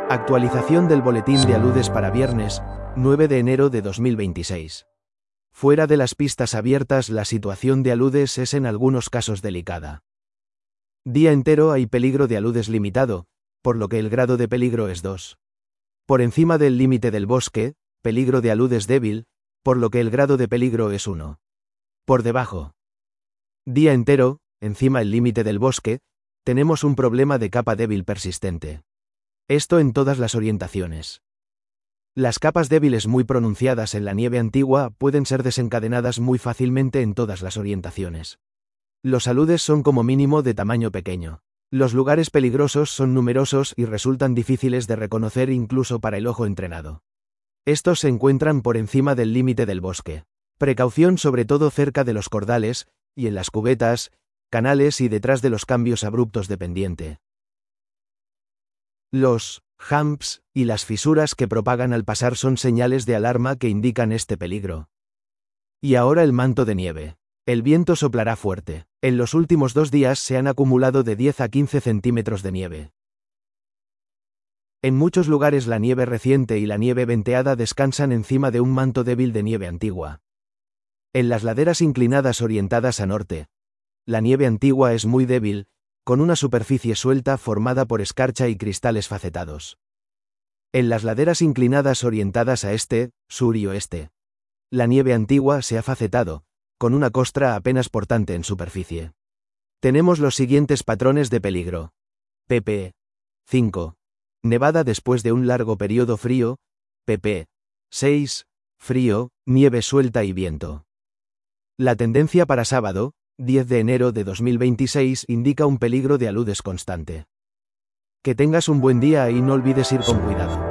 Actualización del boletín de aludes para viernes, 9 de enero de 2026. Fuera de las pistas abiertas, la situación de aludes es en algunos casos delicada. Día entero hay peligro de aludes limitado, por lo que el grado de peligro es 2. Por encima del límite del bosque, peligro de aludes débil, por lo que el grado de peligro es 1. Por debajo. Día entero, encima el límite del bosque, tenemos un problema de capa débil persistente. Esto en todas las orientaciones. Las capas débiles muy pronunciadas en la nieve antigua pueden ser desencadenadas muy fácilmente en todas las orientaciones. Los aludes son como mínimo de tamaño pequeño. Los lugares peligrosos son numerosos y resultan difíciles de reconocer incluso para el ojo entrenado. Estos se encuentran por encima del límite del bosque. Precaución sobre todo cerca de los cordales, y en las cubetas, canales y detrás de los cambios abruptos de pendiente. Los humps y las fisuras que propagan al pasar son señales de alarma que indican este peligro. Y ahora el manto de nieve. El viento soplará fuerte. En los últimos 2 días se han acumulado de 10 a 15 centímetros de nieve. En muchos lugares la nieve reciente y la nieve venteada descansan encima de un manto débil de nieve antigua. En las laderas inclinadas orientadas a norte, la nieve antigua es muy débil, con una superficie suelta formada por escarcha y cristales facetados. En las laderas inclinadas orientadas a este, sur y oeste, la nieve antigua se ha facetado, con una costra apenas portante en superficie. Tenemos los siguientes patrones de peligro. pp. 5. Nevada después de un largo periodo frío. pp. 6. Frío, nieve suelta y viento. La tendencia para sábado, 10 de enero de 2026, indica un peligro de aludes constante. Que tengas un buen día y no olvides ir con cuidado.